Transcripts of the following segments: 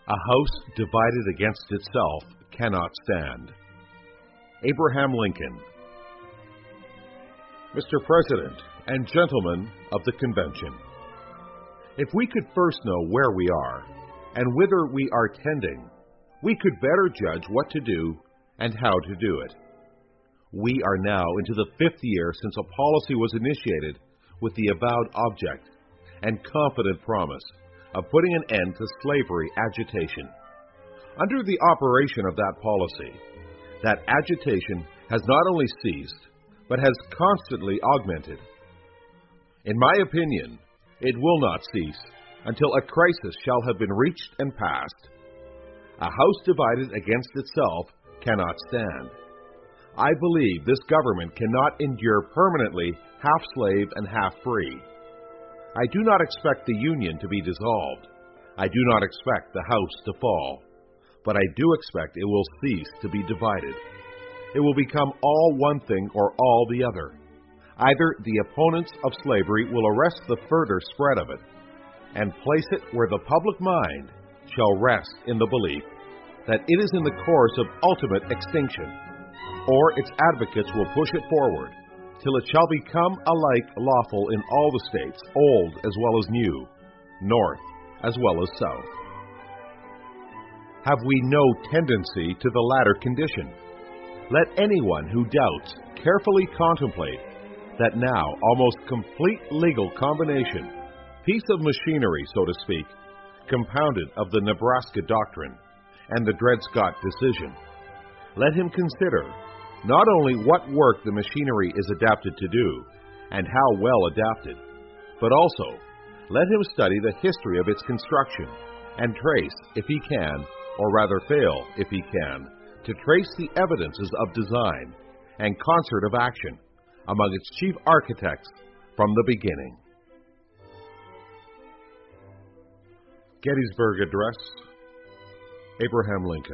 A house divided against itself cannot stand. Abraham Lincoln. Mr. President and gentlemen of the convention, if we could first know where we are and whither we are tending, we could better judge what to do and how to do it. We are now into the 5th year since a policy was initiated with the avowed object and confident promise of putting an end to slavery agitation. Under the operation of that policy, that agitation has not only ceased, but has constantly augmented. In my opinion, it will not cease until a crisis shall have been reached and passed. A house divided against itself cannot stand. I believe this government cannot endure permanently half slave and half free. I do not expect the Union to be dissolved. I do not expect the house to fall. But I do expect it will cease to be divided. It will become all one thing or all the other. Either the opponents of slavery will arrest the further spread of it and place it where the public mind shall rest in the belief that it is in the course of ultimate extinction, or its advocates will push it forward till it shall become alike lawful in all the states, old as well as new, north as well as south. Have we no tendency to the latter condition? Let anyone who doubts carefully contemplate that now almost complete legal combination, piece of machinery, so to speak, compounded of the Nebraska Doctrine and the Dred Scott decision. Let him consider not only what work the machinery is adapted to do, and how well adapted, but also let him study the history of its construction, and trace, if he can, or rather fail, if he can, to trace the evidences of design and concert of action among its chief architects from the beginning. Gettysburg Address, Abraham Lincoln.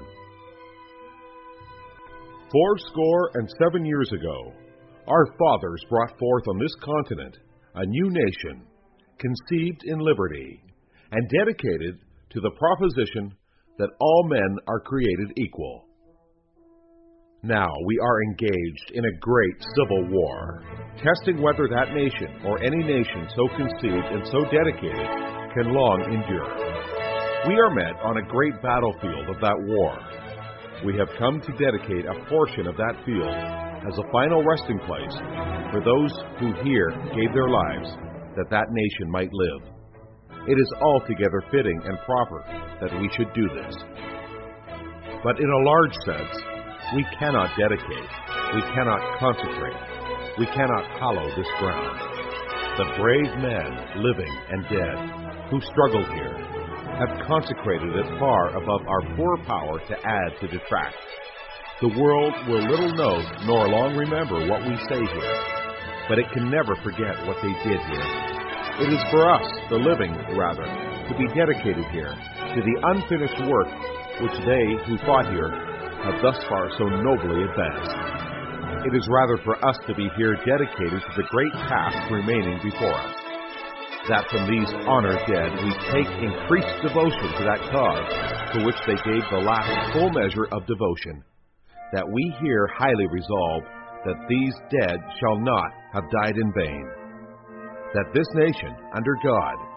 77 years ago, our fathers brought forth on this continent a new nation, conceived in liberty, and dedicated to the proposition that all men are created equal. Now we are engaged in a great civil war, testing whether that nation or any nation so conceived and so dedicated can long endure. We are met on a great battlefield of that war. We have come to dedicate a portion of that field as a final resting place for those who here gave their lives that that nation might live. It is altogether fitting and proper that we should do this. But in a large sense, we cannot dedicate, we cannot consecrate, we cannot hallow this ground. The brave men, living and dead, who struggled here, have consecrated it far above our poor power to add to detract. The world will little know nor long remember what we say here, but it can never forget what they did here. It is for us, the living, rather, to be dedicated here to the unfinished work which they who fought here have thus far so nobly advanced. It is rather for us to be here dedicated to the great task remaining before us, that from these honored dead we take increased devotion to that cause to which they gave the last full measure of devotion, that we here highly resolve that these dead shall not have died in vain, that this nation, under God,